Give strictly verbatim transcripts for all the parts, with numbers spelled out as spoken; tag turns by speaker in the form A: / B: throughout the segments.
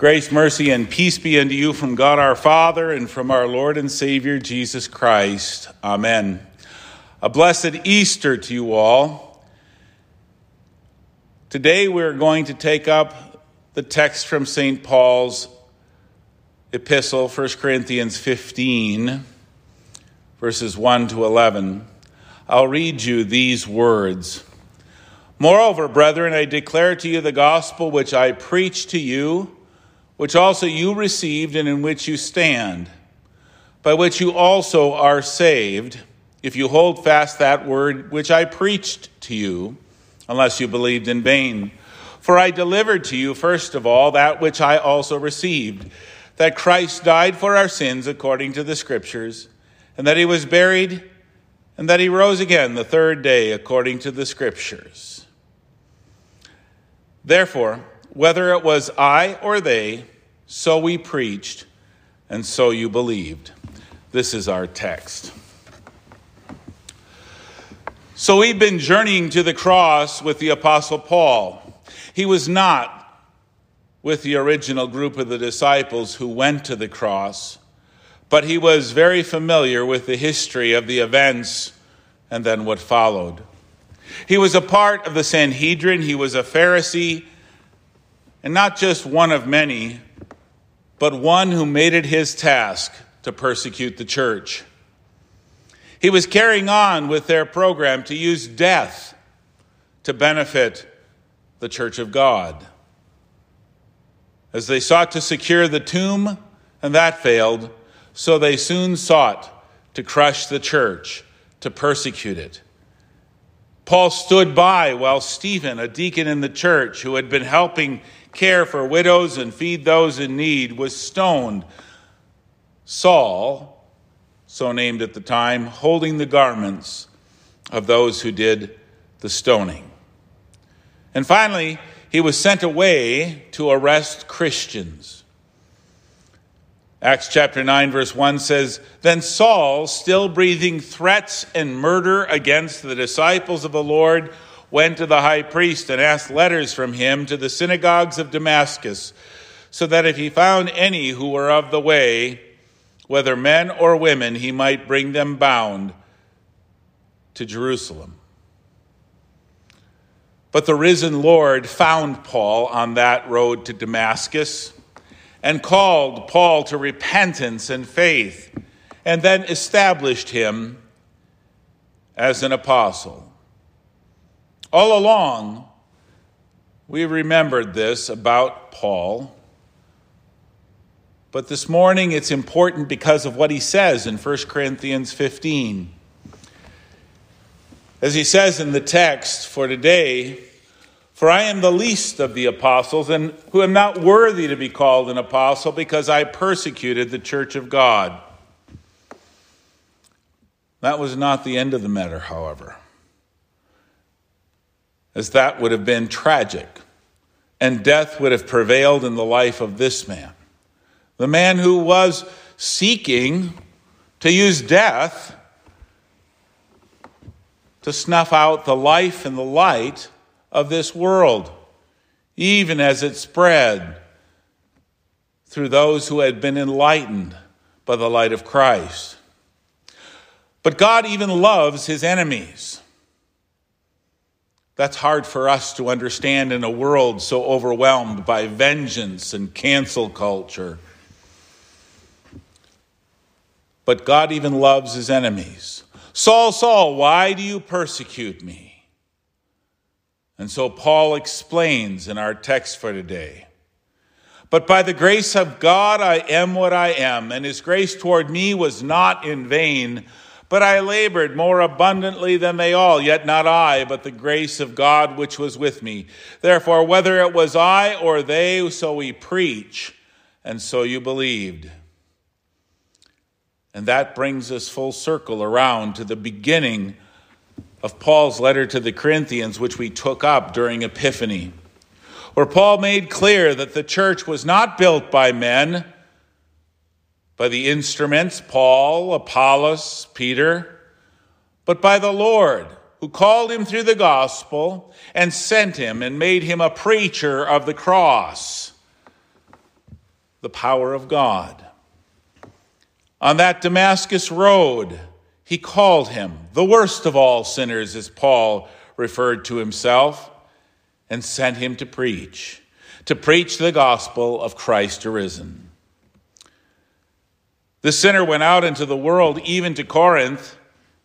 A: Grace, mercy, and peace be unto you from God our Father and from our Lord and Savior Jesus Christ. Amen. A blessed Easter to you all. Today we're going to take up the text from Saint Paul's epistle, First Corinthians fifteen, verses one to eleven. I'll read you these words. Moreover, brethren, I declare to you the gospel which I preached to you, which also you received and in which you stand, by which you also are saved, if you hold fast that word which I preached to you, unless you believed in vain. For I delivered to you, first of all, that which I also received, that Christ died for our sins according to the Scriptures, and that he was buried, and that he rose again the third day according to the Scriptures. Therefore, whether it was I or they, so we preached, and so you believed. This is our text. So we've been journeying to the cross with the Apostle Paul. He was not with the original group of the disciples who went to the cross, but he was very familiar with the history of the events and then what followed. He was a part of the Sanhedrin. He was a Pharisee, and not just one of many, but one who made it his task to persecute the church. He was carrying on with their program to use death to benefit the church of God. As they sought to secure the tomb, and that failed, so they soon sought to crush the church, to persecute it. Paul stood by while Stephen, a deacon in the church who had been helping care for widows and feed those in need, was stoned. Saul, so named at the time, holding the garments of those who did the stoning. And finally, he was sent away to arrest Christians. Acts chapter nine, verse one says, Then Saul, still breathing threats and murder against the disciples of the Lord, went to the high priest and asked letters from him to the synagogues of Damascus, so that if he found any who were of the way, whether men or women, he might bring them bound to Jerusalem. But the risen Lord found Paul on that road to Damascus and called Paul to repentance and faith, and then established him as an apostle. All along, we remembered this about Paul, but this morning it's important because of what he says in First Corinthians fifteen. As he says in the text for today, For I am the least of the apostles, and who am not worthy to be called an apostle, because I persecuted the church of God. That was not the end of the matter, however, as that would have been tragic, and death would have prevailed in the life of this man, the man who was seeking to use death to snuff out the life and the light of this world, even as it spread through those who had been enlightened by the light of Christ. But God even loves his enemies. That's hard for us to understand in a world so overwhelmed by vengeance and cancel culture. But God even loves his enemies. Saul, Saul, why do you persecute me? And so Paul explains in our text for today. But by the grace of God I am what I am, and his grace toward me was not in vain, but I labored more abundantly than they all, yet not I, but the grace of God which was with me. Therefore, whether it was I or they, so we preach, and so you believed. And that brings us full circle around to the beginning of Paul's letter to the Corinthians, which we took up during Epiphany, where Paul made clear that the church was not built by men, by the instruments, Paul, Apollos, Peter, but by the Lord, who called him through the gospel and sent him and made him a preacher of the cross. the power of God. On that Damascus road, he called him the worst of all sinners, as Paul referred to himself, and sent him to preach, to preach the gospel of Christ arisen. The sinner went out into the world, even to Corinth.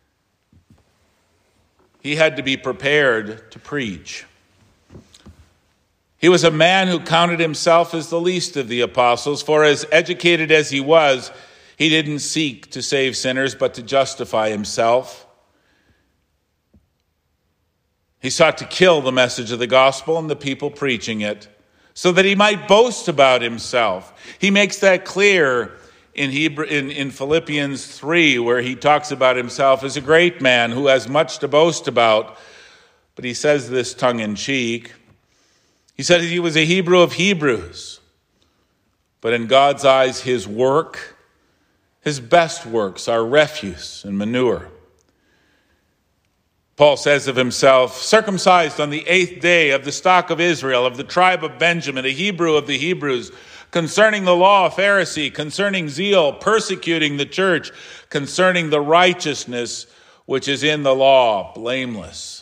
A: He had to be prepared to preach. He was a man who counted himself as the least of the apostles, for as educated as he was, he didn't seek to save sinners, but to justify himself. He sought to kill the message of the gospel and the people preaching it, so that he might boast about himself. He makes that clear in Hebrew, in, in Philippians three, where he talks about himself as a great man who has much to boast about. But he says this tongue-in-cheek. He said he was a Hebrew of Hebrews, but in God's eyes, his work, his best works, are refuse and manure. Paul says of himself, circumcised on the eighth day, of the stock of Israel, of the tribe of Benjamin, a Hebrew of the Hebrews, concerning the law, a Pharisee, concerning zeal, persecuting the church, concerning the righteousness which is in the law, blameless.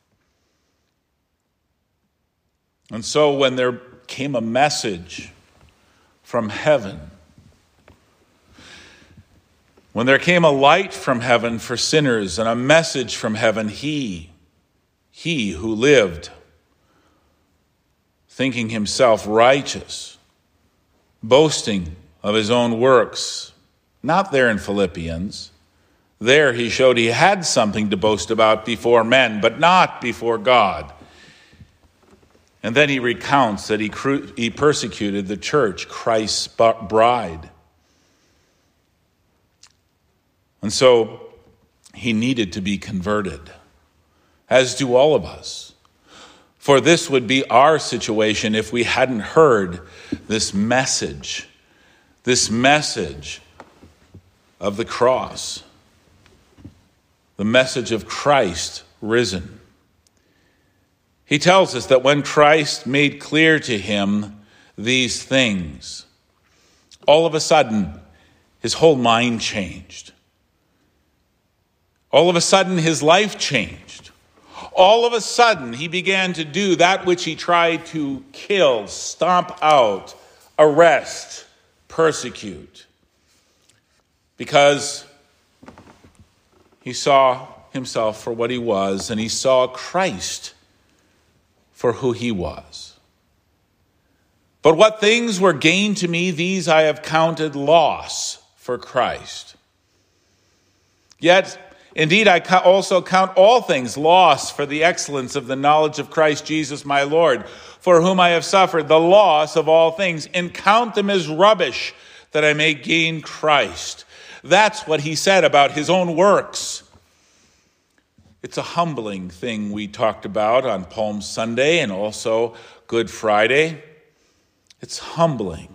A: And so when there came a message from heaven, when there came a light from heaven for sinners and a message from heaven, he, he who lived thinking himself righteous, boasting of his own works, not there in Philippians. There he showed he had something to boast about before men, but not before God. And then he recounts that he, cru- he persecuted the church, Christ's bride. And so he needed to be converted, as do all of us. For this would be our situation if we hadn't heard this message, this message of the cross, the message of Christ risen. He tells us that when Christ made clear to him these things, all of a sudden, his whole mind changed. All of a sudden, his life changed. All of a sudden, he began to do that which he tried to kill, stomp out, arrest, persecute. Because he saw himself for what he was, and he saw Christ for who he was. But what things were gained to me, these I have counted loss for Christ. Yet, indeed, I also count all things loss for the excellence of the knowledge of Christ Jesus my Lord, for whom I have suffered the loss of all things, and count them as rubbish, that I may gain Christ. That's what he said about his own works. It's a humbling thing we talked about on Palm Sunday and also Good Friday. It's humbling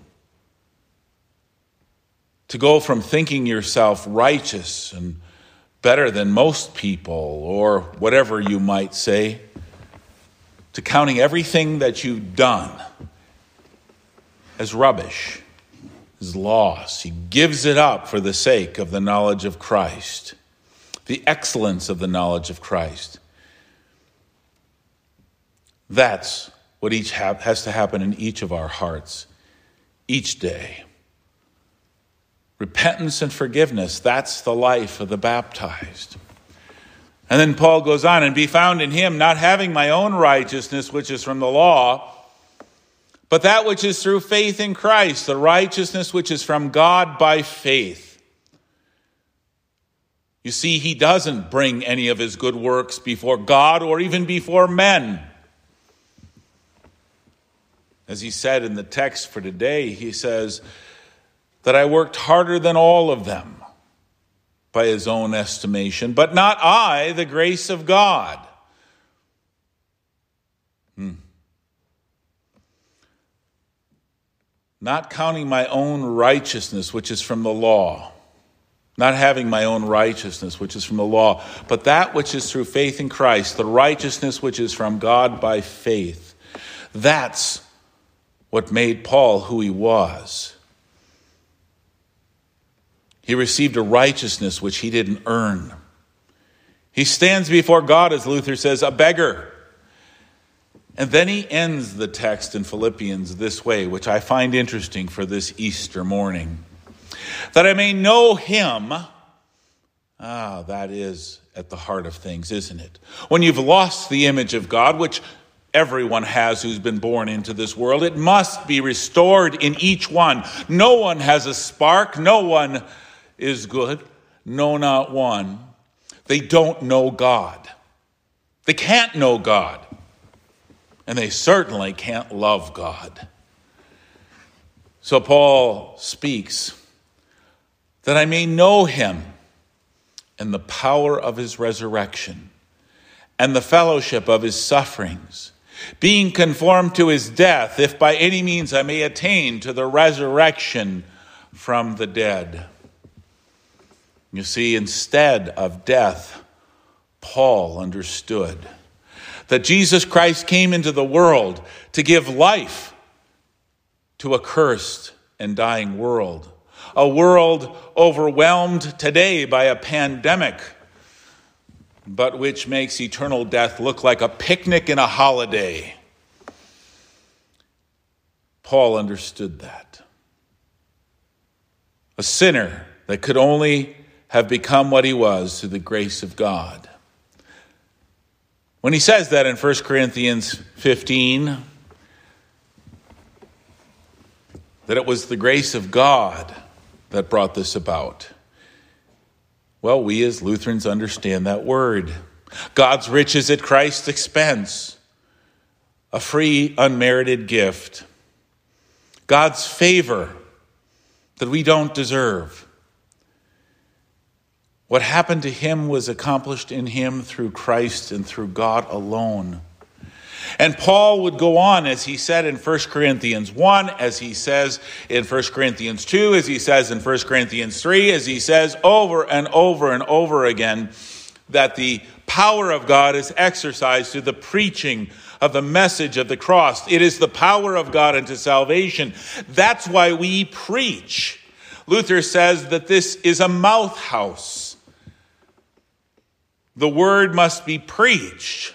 A: to go from thinking yourself righteous and better than most people, or whatever you might say, to counting everything that you've done as rubbish, as loss. He gives it up for the sake of the knowledge of Christ, the excellence of the knowledge of Christ. That's what each ha- has to happen in each of our hearts, each day. Repentance and forgiveness, that's the life of the baptized. And then Paul goes on, and be found in him, not having my own righteousness, which is from the law, but that which is through faith in Christ, the righteousness which is from God by faith. You see, he doesn't bring any of his good works before God or even before men. As he said in the text for today, he says that I worked harder than all of them by his own estimation, but not I, the grace of God. Hmm. Not counting my own righteousness, which is from the law. Not having my own righteousness, which is from the law, but that which is through faith in Christ, the righteousness which is from God by faith. That's what made Paul who he was. He received a righteousness which he didn't earn. He stands before God, as Luther says, a beggar. And then he ends the text in Philippians this way, which I find interesting for this Easter morning. That I may know him. Ah, that is at the heart of things, isn't it? When you've lost the image of God, which everyone has who's been born into this world, it must be restored in each one. No one has a spark. No one is good. No, not one. They don't know God. They can't know God. And they certainly can't love God. So Paul speaks that I may know him and the power of his resurrection and the fellowship of his sufferings, being conformed to his death, if by any means I may attain to the resurrection from the dead. You see, instead of death, Paul understood that Jesus Christ came into the world to give life to a cursed and dying world, a world overwhelmed today by a pandemic, but which makes eternal death look like a picnic and a holiday. Paul understood that. A sinner that could only have become what he was through the grace of God. When he says that in First Corinthians fifteen, that it was the grace of God that brought this about. Well, we as Lutherans understand that word. God's riches at Christ's expense. A free, unmerited gift. God's favor that we don't deserve. What happened to him was accomplished in him through Christ and through God alone. And Paul would go on, as he said in First Corinthians one, as he says in First Corinthians two, as he says in First Corinthians three, as he says over and over and over again, that the power of God is exercised through the preaching of the message of the cross. It is the power of God unto salvation. That's why we preach. Luther says that this is a mouth house. The word must be preached,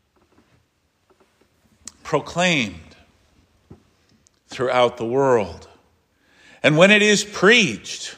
A: proclaimed throughout the world. And when it is preached,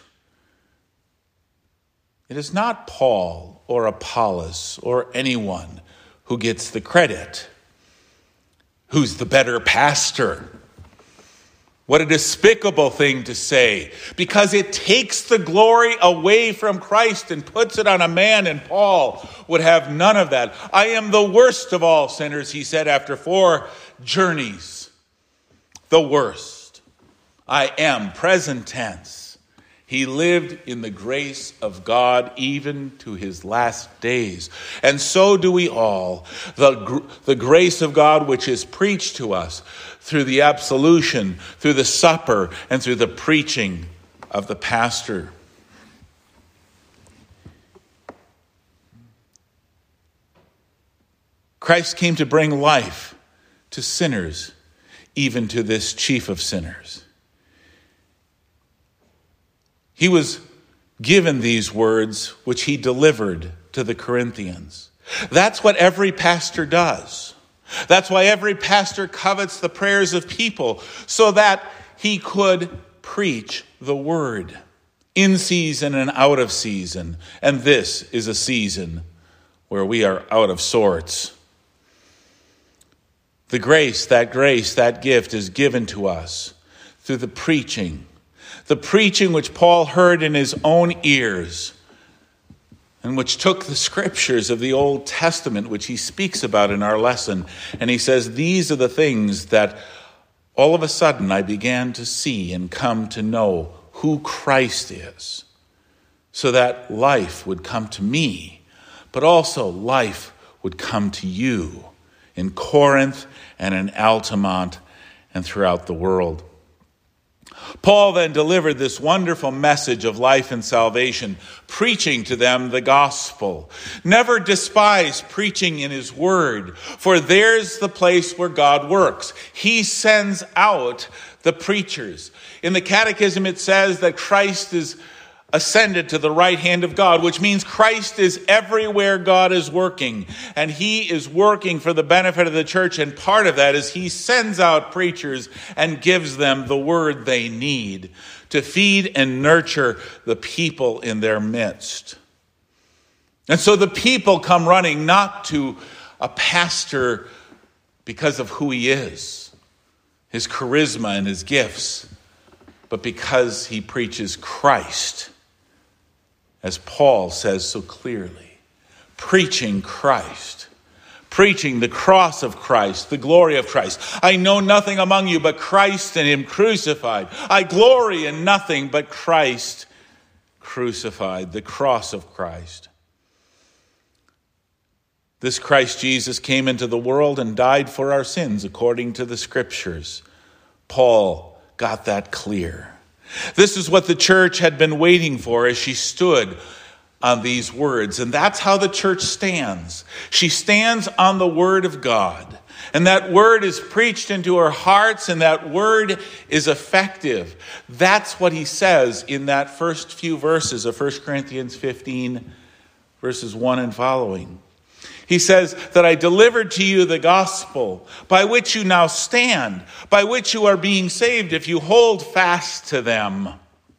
A: it is not Paul or Apollos or anyone who gets the credit, who's the better pastor. What a despicable thing to say, because it takes the glory away from Christ and puts it on a man, and Paul would have none of that. I am the worst of all sinners, he said after four journeys. The worst. I am, present tense. He lived in the grace of God even to his last days. And so do we all. The, the grace of God which is preached to us through the absolution, through the supper, and through the preaching of the pastor. Christ came to bring life to sinners, even to this chief of sinners. He was given these words which he delivered to the Corinthians. That's what every pastor does. That's why every pastor covets the prayers of people, so that he could preach the word in season and out of season. And this is a season where we are out of sorts. The grace, that grace, that gift is given to us through the preaching. The preaching which Paul heard in his own ears, and which took the scriptures of the Old Testament, which he speaks about in our lesson. And he says, these are the things that all of a sudden I began to see and come to know who Christ is, so that life would come to me, but also life would come to you in Corinth and in Altamont and throughout the world. Paul then delivered this wonderful message of life and salvation, preaching to them the gospel. Never despise preaching in his word, for there's the place where God works. He sends out the preachers. In the Catechism, it says that Christ is ascended to the right hand of God, which means Christ is everywhere God is working. And he is working for the benefit of the church. And part of that is he sends out preachers and gives them the word they need to feed and nurture the people in their midst. And so the people come running not to a pastor because of who he is, his charisma and his gifts, but because he preaches Christ, as Paul says so clearly, preaching Christ, preaching the cross of Christ, the glory of Christ. I know nothing among you but Christ and him crucified. I glory in nothing but Christ crucified, the cross of Christ. This Christ Jesus came into the world and died for our sins according to the scriptures. Paul got that clear. This is what the church had been waiting for as she stood on these words. And that's how the church stands. She stands on the word of God. And that word is preached into her hearts, and that word is effective. That's what he says in that first few verses of First Corinthians fifteen, verses one and following. He says that I delivered to you the gospel by which you now stand, by which you are being saved if you hold fast to them.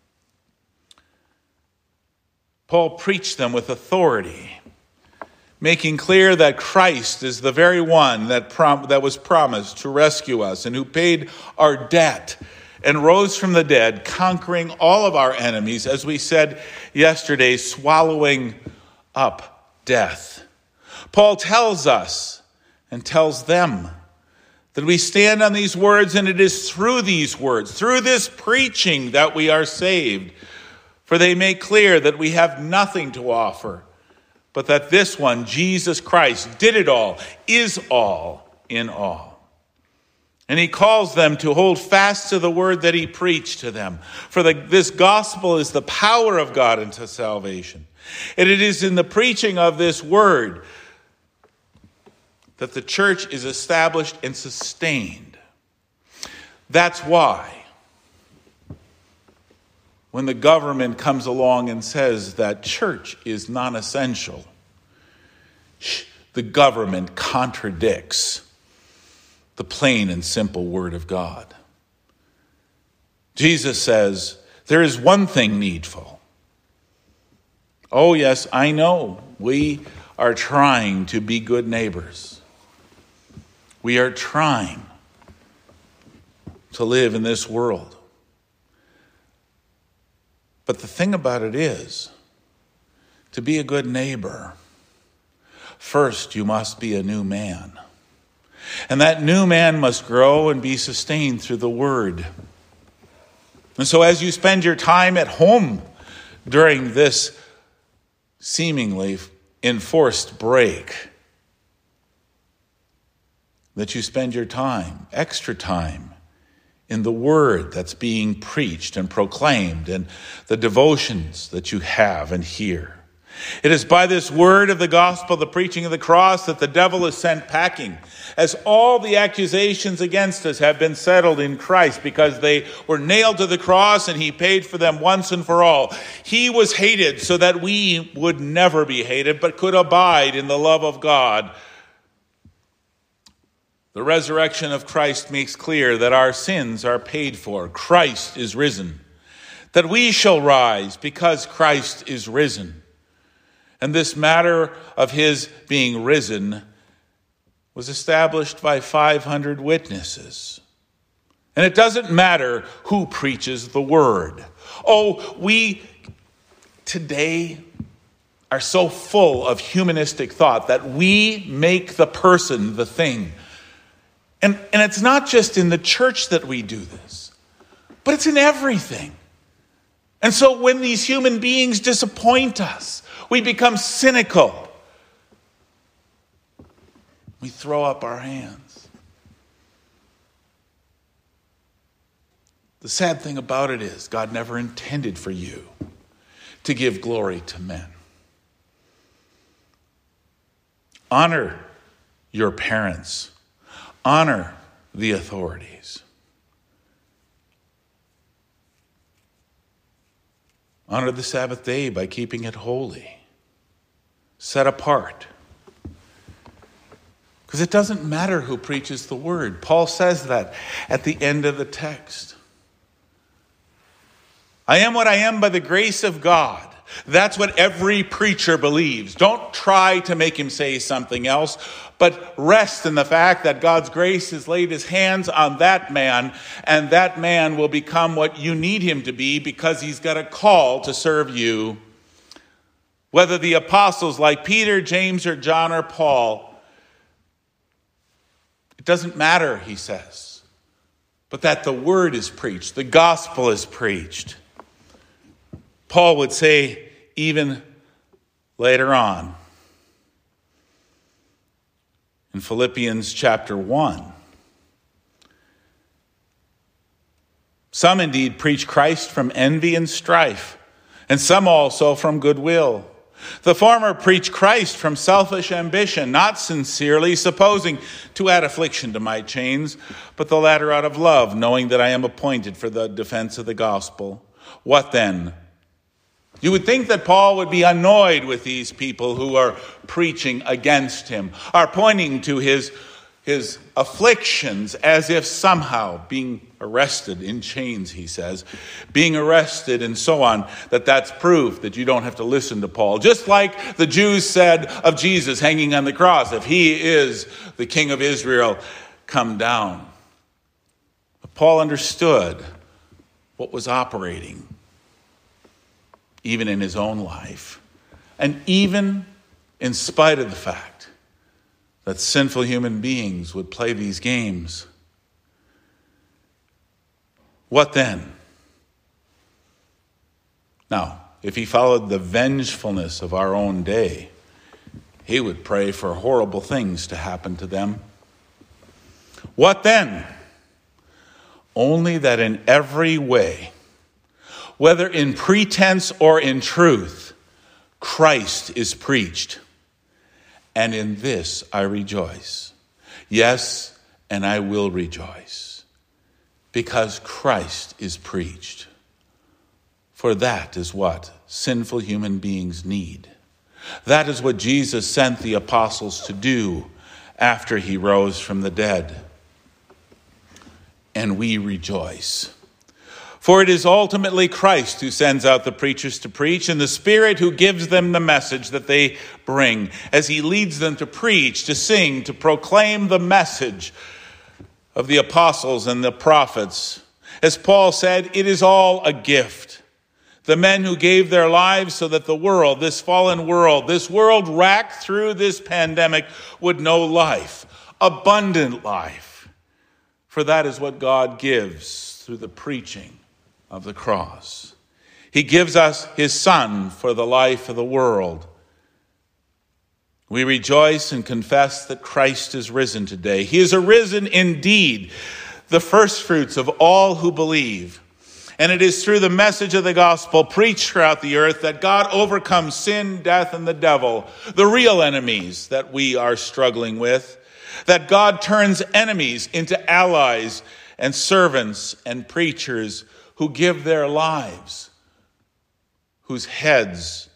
A: Paul preached them with authority, making clear that Christ is the very one that, prom- that was promised to rescue us and who paid our debt and rose from the dead, conquering all of our enemies, as we said yesterday, swallowing up death. Paul tells us and tells them that we stand on these words, and it is through these words, through this preaching, that we are saved. For they make clear that we have nothing to offer, but that this one, Jesus Christ, did it all, is all in all. And he calls them to hold fast to the word that he preached to them. For the, this gospel is the power of God unto salvation. And it is in the preaching of this word that the church is established and sustained. That's why when the government comes along and says that church is non-essential, the government contradicts the plain and simple word of God. Jesus says, there is one thing needful. Oh yes, I know. We are trying to be good neighbors. We are trying to live in this world. But the thing about it is, to be a good neighbor, first you must be a new man. And that new man must grow and be sustained through the word. And so as you spend your time at home during this seemingly enforced break, that you spend your time, extra time, in the word that's being preached and proclaimed and the devotions that you have and hear. It is by this word of the gospel, the preaching of the cross, that the devil is sent packing, as all the accusations against us have been settled in Christ because they were nailed to the cross and he paid for them once and for all. He was hated so that we would never be hated but could abide in the love of God. The resurrection of Christ makes clear that our sins are paid for. Christ is risen. That we shall rise because Christ is risen. And this matter of his being risen was established by five hundred witnesses. And it doesn't matter who preaches the word. Oh, we today are so full of humanistic thought that we make the person the thing. And, and it's not just in the church that we do this, but it's in everything. And so when these human beings disappoint us, we become cynical. We throw up our hands. The sad thing about it is God never intended for you to give glory to men. Honor your parents. Honor the authorities. Honor the Sabbath day by keeping it holy, set apart. Because it doesn't matter who preaches the word. Paul says that at the end of the text. I am what I am by the grace of God. That's what every preacher believes. Don't try to make him say something else, but rest in the fact that God's grace has laid his hands on that man, and that man will become what you need him to be because he's got a call to serve you. Whether the apostles like Peter, James, or John, or Paul, it doesn't matter, he says, but that the word is preached, the gospel is preached. Paul would say even later on in Philippians chapter one, some indeed preach Christ from envy and strife, and some also from goodwill. The former preach Christ from selfish ambition, not sincerely, supposing to add affliction to my chains, but the latter out of love, knowing that I am appointed for the defense of the gospel. What then? You would think that Paul would be annoyed with these people who are preaching against him, are pointing to his, his afflictions as if somehow being arrested in chains, he says, being arrested and so on, that that's proof that you don't have to listen to Paul. Just like the Jews said of Jesus hanging on the cross, if he is the King of Israel, come down. But Paul understood what was operating even in his own life, and even in spite of the fact that sinful human beings would play these games. What then? Now, if he followed the vengefulness of our own day, he would pray for horrible things to happen to them. What then? Only that in every way, whether in pretense or in truth, Christ is preached. And in this I rejoice. Yes, and I will rejoice, because Christ is preached. For that is what sinful human beings need. That is what Jesus sent the apostles to do after he rose from the dead. And we rejoice. For it is ultimately Christ who sends out the preachers to preach, and the Spirit who gives them the message that they bring, as he leads them to preach, to sing, to proclaim the message of the apostles and the prophets. As Paul said, it is all a gift. The men who gave their lives so that the world, this fallen world, this world racked through this pandemic, would know life, abundant life. For that is what God gives through the preaching of the cross. He gives us his Son for the life of the world. We rejoice and confess that Christ is risen today. He is arisen indeed, the first fruits of all who believe. And it is through the message of the gospel preached throughout the earth that God overcomes sin, death, and the devil, the real enemies that we are struggling with, that God turns enemies into allies and servants and preachers who give their lives, whose heads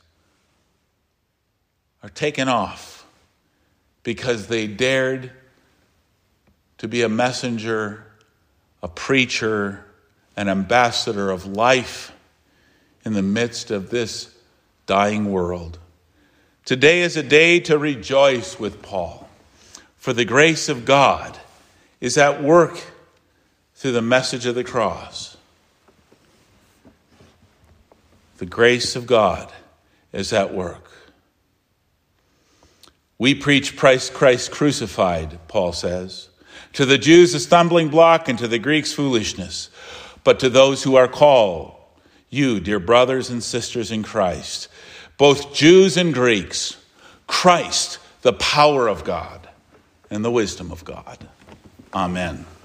A: are taken off because they dared to be a messenger, a preacher, an ambassador of life in the midst of this dying world. Today is a day to rejoice with Paul, for the grace of God is at work through the message of the cross. The grace of God is at work. We preach Christ, Christ crucified, Paul says. To the Jews a stumbling block, and to the Greeks foolishness. But to those who are called, you, dear brothers and sisters in Christ, both Jews and Greeks, Christ, the power of God and the wisdom of God. Amen.